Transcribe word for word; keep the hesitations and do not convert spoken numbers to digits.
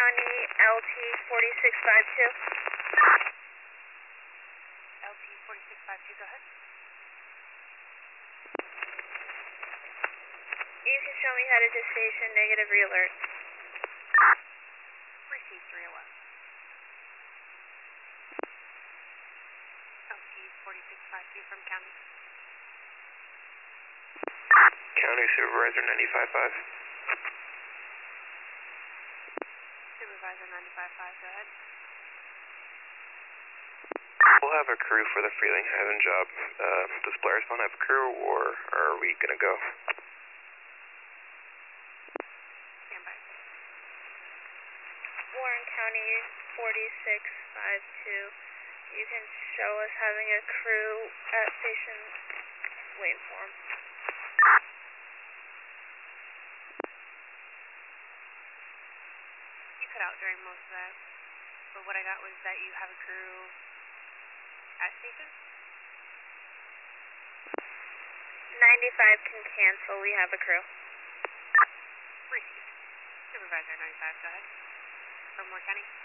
County, L T forty-six fifty-two. L T forty-six fifty-two, go ahead. You can show me headed to station, negative re-alert. Received three oh one. L T forty-six fifty-two from County. County Supervisor ninety-five five. Supervisor ninety-five five, go ahead. We'll have a crew for the Freeling Haven job. Uh, does Blair's Pond have a crew, or are we gonna go? Stand by. Warren County, forty-six fifty-two. You can show us having a crew at station. Waiting for him. You cut out during most of that, but what I got was that you have a crew at station? ninety-five can cancel. We have a crew. Received. Supervisor ninety-five, go ahead. From Moore County.